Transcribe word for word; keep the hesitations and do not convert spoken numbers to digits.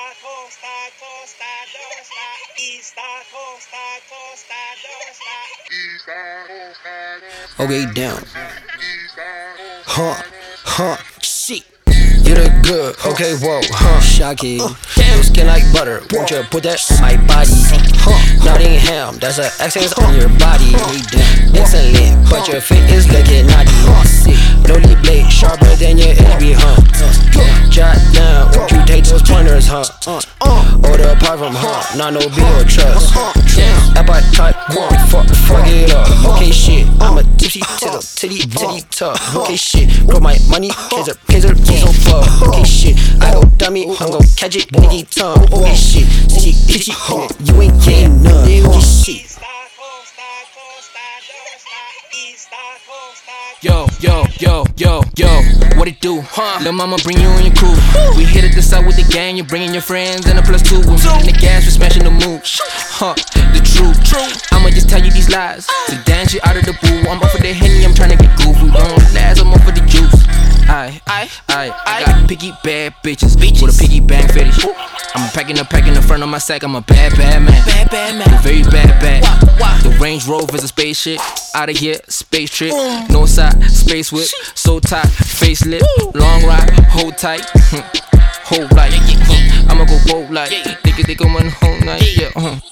costa, costa, costa, Easta, costa, costa, costa, Easta, costa, costa. Okay, down. Huh, huh, shit. You look good, okay, whoa, huh, shocking. Your skin like butter, won't you put that on my body? Huh, Nottingham, that's an accent on your body. Way down, excellent, but your fit is looking naughty. Sick, bloody blade, sharper than your H B, huh? Jot down, won't you take those pointers, huh? Order apart from, huh, not no bill, trust. Appetite, one, fuck, fuck it up. Okay, shit, I'm a tipsy tittle, titty, titty, tough. Okay, shit, grow my money, kaiser, kaiser, so fuck. Okay, shit, I go dummy, I'm gon' catch it, nigga tongue. Okay, shit, itchy, itchy, you ain't getting none. Okay, shit. Yo, yo, yo, yo, yo, what it do? Huh? Lil' mama bring you and your crew. We hit it this out with the gang, you bringing your friends and a plus two. We're in the gas, we're smashing the moves. Huh, the truth. I'ma just tell you these lies. To dance you out of the boo. I'm up for the Henny, I'm tryna get goofy. Don't last, I'm up for the juice. I, I, I, I got picky bad bitches, bitches with a piggy bank fetish. I'm packing a pack in the front of my sack, I'm a bad, bad man. Bad, bad man. A very bad, bad. The Range Rover's a spaceship. Out of here, space trip. No side, space whip. So tight, facelift. Long ride, hold tight. Hold light. I'ma go bold like. Think it, they go run whole night. Yeah, uh.